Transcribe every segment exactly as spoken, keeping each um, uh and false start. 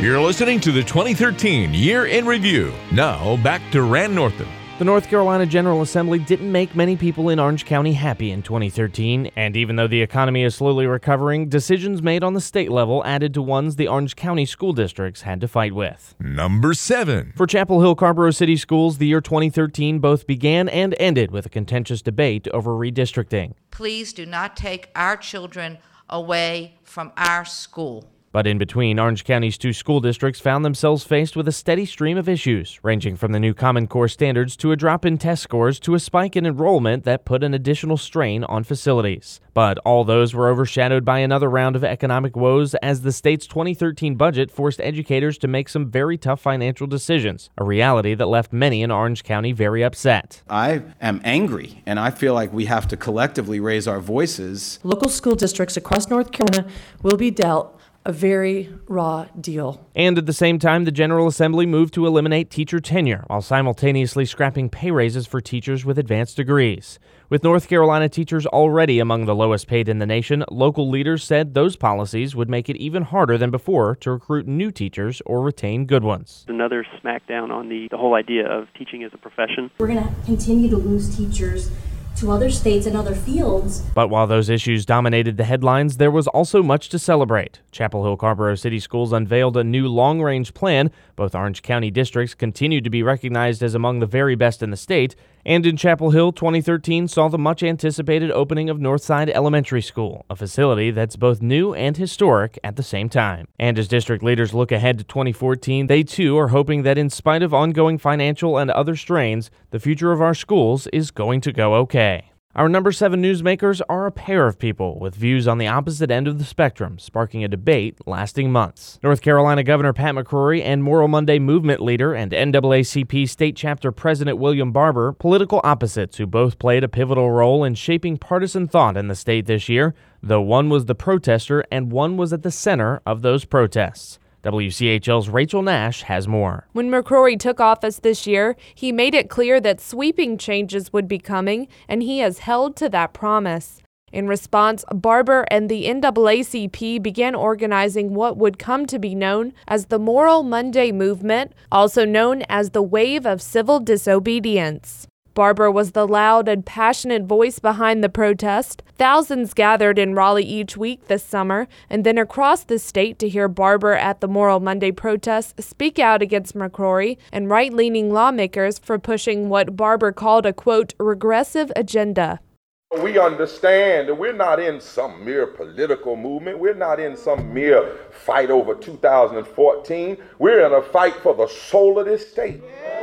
You're listening to the twenty thirteen Year in Review. Now, back to Rand Northam. The North Carolina General Assembly didn't make many people in Orange County happy in twenty thirteen, and even though the economy is slowly recovering, decisions made on the state level added to ones the Orange County school districts had to fight with. Number seven. For Chapel Hill Carrboro City Schools, the year twenty thirteen both began and ended with a contentious debate over redistricting. Please do not take our children away from our school. But in between, Orange County's two school districts found themselves faced with a steady stream of issues, ranging from the new Common Core standards to a drop in test scores to a spike in enrollment that put an additional strain on facilities. But all those were overshadowed by another round of economic woes as the state's twenty thirteen budget forced educators to make some very tough financial decisions, a reality that left many in Orange County very upset. I am angry, and I feel like we have to collectively raise our voices. Local school districts across North Carolina will be dealt a very raw deal. And at the same time, the General Assembly moved to eliminate teacher tenure while simultaneously scrapping pay raises for teachers with advanced degrees. With North Carolina teachers already among the lowest paid in the nation, local leaders said those policies would make it even harder than before to recruit new teachers or retain good ones. Another smackdown on the, the whole idea of teaching as a profession. We're going to continue to lose teachers to other states and other fields. But while those issues dominated the headlines, there was also much to celebrate. Chapel Hill Carrboro City Schools unveiled a new long-range plan. Both Orange County districts continued to be recognized as among the very best in the state. And in Chapel Hill, twenty thirteen saw the much-anticipated opening of Northside Elementary School, a facility that's both new and historic at the same time. And as district leaders look ahead to twenty fourteen, they too are hoping that in spite of ongoing financial and other strains, the future of our schools is going to go okay. Our number seven newsmakers are a pair of people with views on the opposite end of the spectrum, sparking a debate lasting months. North Carolina Governor Pat McCrory and Moral Monday movement leader and N double A C P State Chapter President William Barber, political opposites who both played a pivotal role in shaping partisan thought in the state this year, though one was the protester and one was at the center of those protests. W C H L's Rachel Nash has more. When McCrory took office this year, he made it clear that sweeping changes would be coming, and he has held to that promise. In response, Barber and the N double A C P began organizing what would come to be known as the Moral Monday movement, also known as the Wave of Civil Disobedience. Barber was the loud and passionate voice behind the protest. Thousands gathered in Raleigh each week this summer and then across the state to hear Barber at the Moral Monday protests speak out against McCrory and right-leaning lawmakers for pushing what Barber called a, quote, regressive agenda. We understand that we're not in some mere political movement. We're not in some mere fight over two thousand fourteen. We're in a fight for the soul of this state.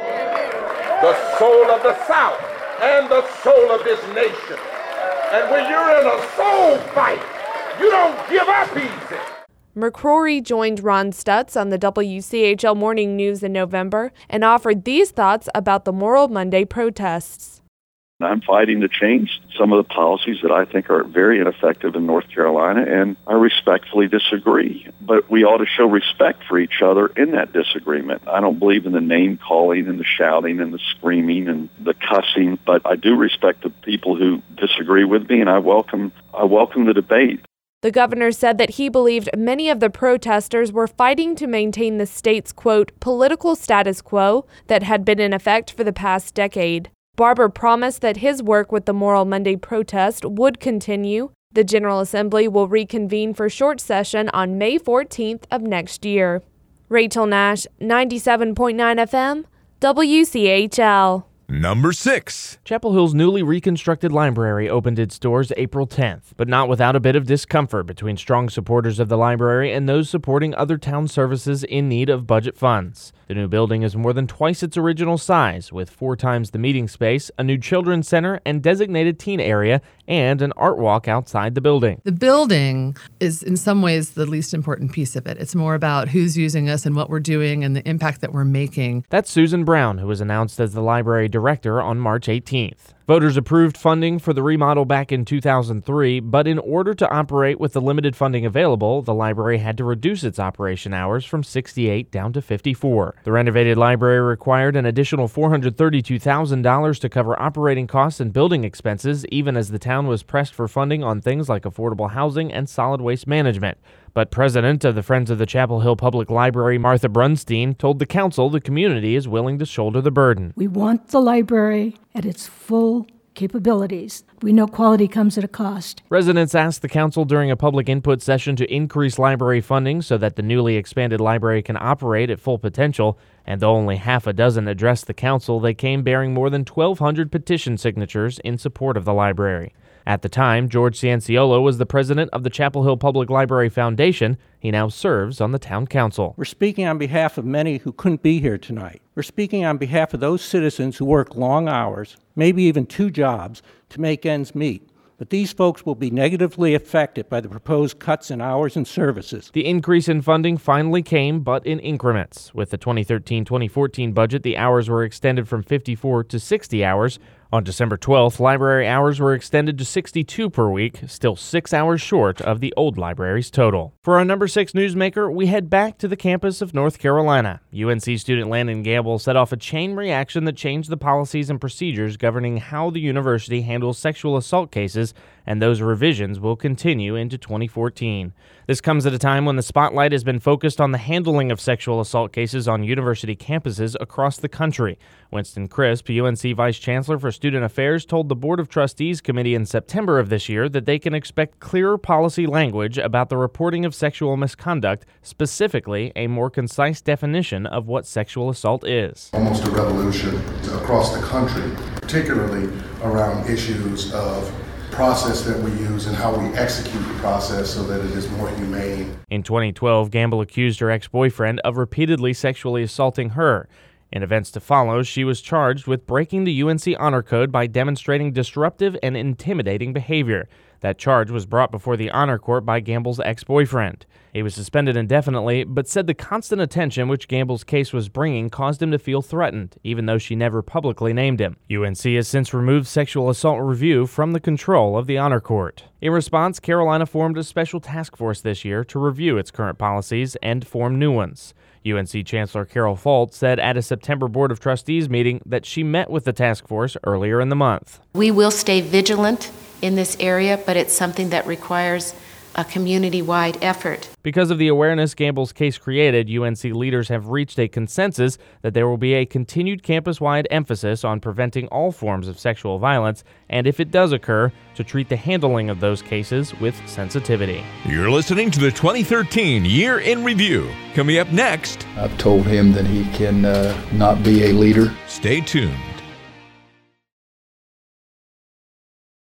The soul of the South and the soul of this nation. And when you're in a soul fight, you don't give up easy. McCrory joined Ron Stutz on the W C H L Morning News in November and offered these thoughts about the Moral Monday protests. I'm fighting to change some of the policies that I think are very ineffective in North Carolina, and I respectfully disagree. But we ought to show respect for each other in that disagreement. I don't believe in the name-calling and the shouting and the screaming and the cussing, but I do respect the people who disagree with me, and I welcome I welcome the debate. The governor said that he believed many of the protesters were fighting to maintain the state's, quote, political status quo that had been in effect for the past decade. Barber promised that his work with the Moral Monday protest would continue. The General Assembly will reconvene for short session on May fourteenth of next year. Rachel Nash, ninety-seven point nine F M, W C H L. Number six. Chapel Hill's newly reconstructed library opened its doors April tenth, but not without a bit of discomfort between strong supporters of the library and those supporting other town services in need of budget funds. The new building is more than twice its original size, with four times the meeting space, a new children's center and designated teen area, and an art walk outside the building. The building is in some ways the least important piece of it. It's more about who's using us and what we're doing and the impact that we're making. That's Susan Brown, who was announced as the library director on March eighteenth. Voters approved funding for the remodel back in two thousand three, but in order to operate with the limited funding available, the library had to reduce its operation hours from sixty-eight down to fifty-four. The renovated library required an additional four hundred thirty-two thousand dollars to cover operating costs and building expenses, even as the town was pressed for funding on things like affordable housing and solid waste management. But president of the Friends of the Chapel Hill Public Library, Martha Brunstein, told the council the community is willing to shoulder the burden. We want the library at its full capabilities. We know quality comes at a cost. Residents asked the council during a public input session to increase library funding so that the newly expanded library can operate at full potential, and though only half a dozen addressed the council, they came bearing more than twelve hundred petition signatures in support of the library. At the time, George Cianciolo was the president of the Chapel Hill Public Library Foundation. He now serves on the town council. We're speaking on behalf of many who couldn't be here tonight. We're speaking on behalf of those citizens who work long hours, maybe even two jobs, to make ends meet. But these folks will be negatively affected by the proposed cuts in hours and services. The increase in funding finally came, but in increments. With the twenty thirteen twenty fourteen budget, the hours were extended from fifty-four to sixty hours. On December twelfth, library hours were extended to sixty-two per week, still six hours short of the old library's total. For our number six newsmaker, we head back to the campus of North Carolina. U N C student Landon Gamble set off a chain reaction that changed the policies and procedures governing how the university handles sexual assault cases, and those revisions will continue into twenty fourteen. This comes at a time when the spotlight has been focused on the handling of sexual assault cases on university campuses across the country. Winston Crisp, U N C Vice Chancellor for Student Affairs, told the Board of Trustees Committee in September of this year that they can expect clearer policy language about the reporting of sexual misconduct, specifically a more concise definition of what sexual assault is. Almost a revolution across the country, particularly around issues of process that we use and how we execute the process so that it is more humane. In twenty twelve, Gamble accused her ex-boyfriend of repeatedly sexually assaulting her. In events to follow, she was charged with breaking the U N C Honor Code by demonstrating disruptive and intimidating behavior. That charge was brought before the Honor Court by Gamble's ex-boyfriend. He was suspended indefinitely, but said the constant attention which Gamble's case was bringing caused him to feel threatened, even though she never publicly named him. U N C has since removed sexual assault review from the control of the Honor Court. In response, Carolina formed a special task force this year to review its current policies and form new ones. U N C Chancellor Carol Folt said at a September Board of Trustees meeting that she met with the task force earlier in the month. We will stay vigilant in this area, but it's something that requires a community-wide effort. Because of the awareness Gamble's case created, U N C leaders have reached a consensus that there will be a continued campus-wide emphasis on preventing all forms of sexual violence, and if it does occur, to treat the handling of those cases with sensitivity. You're listening to the twenty thirteen Year in Review. Coming up next, I've told him that he can uh, not be a leader. Stay tuned.